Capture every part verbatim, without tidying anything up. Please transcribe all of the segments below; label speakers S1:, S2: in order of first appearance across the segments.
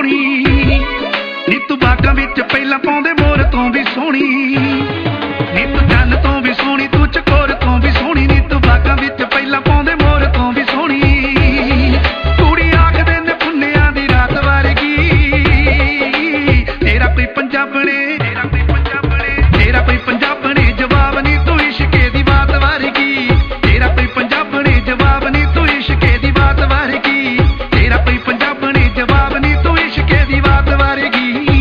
S1: सोहनी नी तू बागां विच पहलां पाउंदे मोर तों भी सोहनी नी तू चन्न तों भी सोहनी तू चकोर तों भी सोहनी नी तू बागां विच पहलां पाउंदे मोर तों भी सोहनी कुड़ी आखदे ने पुन्नियां दी रात वर्गी तेरा कोई पंजाबणे तेरा कोई पंजाबणे तेरा कोई पंजाबणे जवाब नी तू इश्के दी बात वर्गी तेरा कोई पंजाबणे जवाब नी तू इश्के दी बात वर्गी तेरा कोई पंजाबणे जवाब नी तू इश्के दी बात वर्गी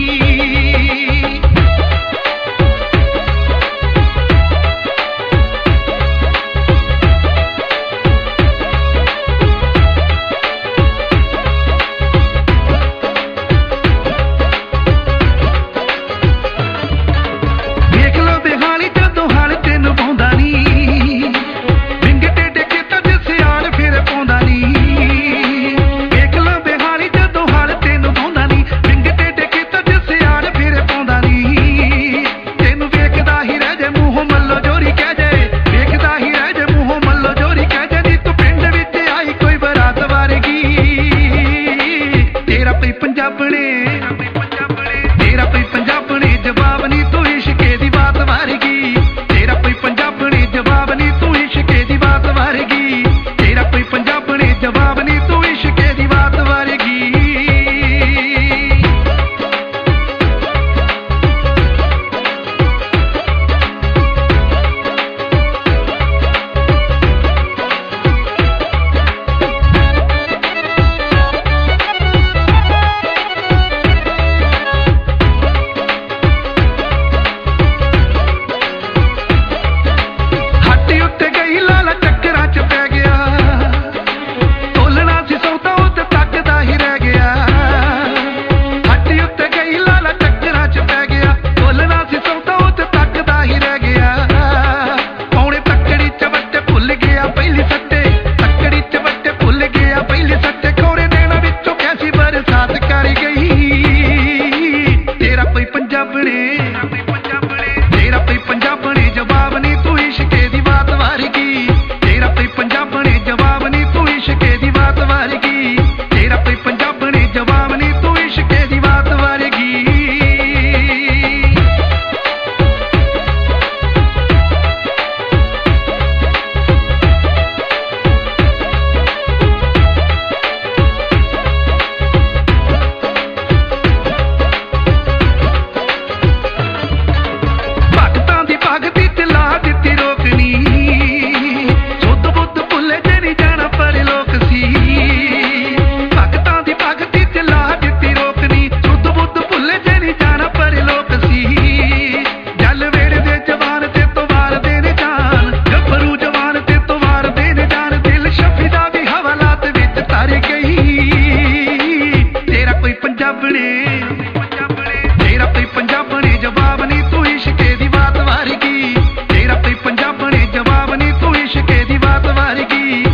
S1: तेरा कोई पंजाबणे जवाब नी तू इश्के दी बात वर्गी तेरा कोई पंजाबणे जवाब नी तू इश्के दी बात वर्गी